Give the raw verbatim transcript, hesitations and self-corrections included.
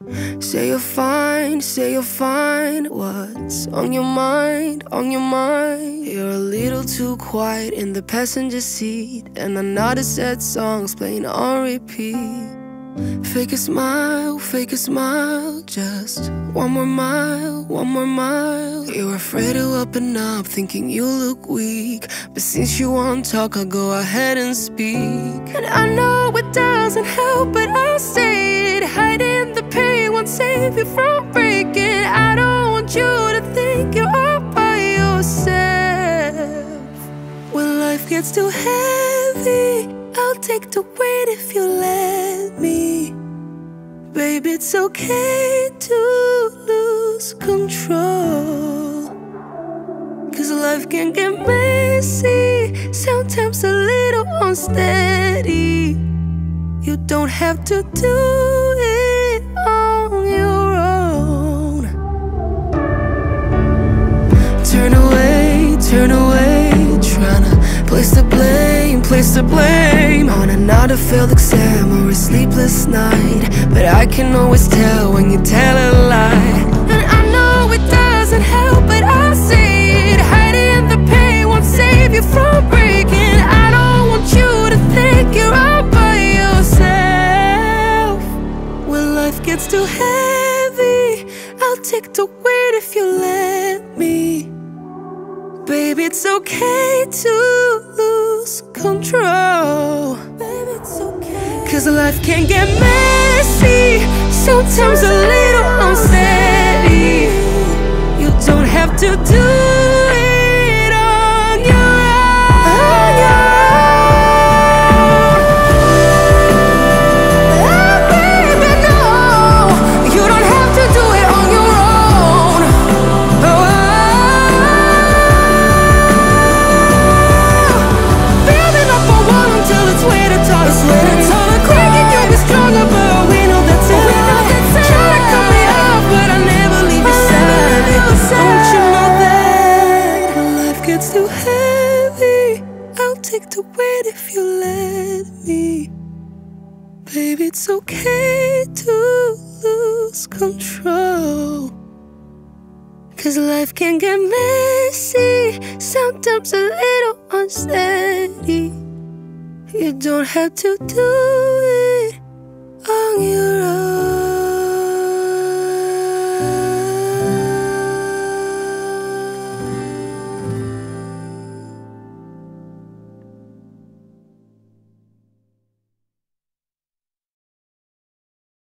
Say you're fine, say you're fine. What's on your mind, on your mind? You're a little too quiet in the passenger seat, and another sad song's playing on repeat. Fake a smile, fake a smile. Just one more mile, one more mile. You're afraid to open up, thinking you look weak, but since you won't talk, I'll go ahead and speak. And I know it doesn't help, but I'll say it. Hiding the pain won't save you from breaking. I don't want you to think you're all by yourself. When life gets too heavy, I'll take the weight if you let me. Baby, it's okay to lose control, 'cause life can get messy, sometimes a little unsteady. You don't have to do it on your own. Turn away, turn away, tryna place the blame, place the blame on another failed exam or a sleepless night. But I can always tell when you tell a lie. And I know it doesn't help, but I'll say it. Hiding the pain won't save you from breaking. I don't want you to think you're all by yourself. When life gets too heavy, I'll take the weight if you let me. Baby, it's okay to lose control. Baby, it's okay, 'cause life can get messy, sometimes a little unsteady. You don't have to do it on your own. Oh, baby, no, you don't have to do it on your own. Oh, too heavy, I'll take the weight if you let me. Baby, it's okay to lose control, 'cause life can get messy, sometimes a little unsteady. You don't have to do it on your own.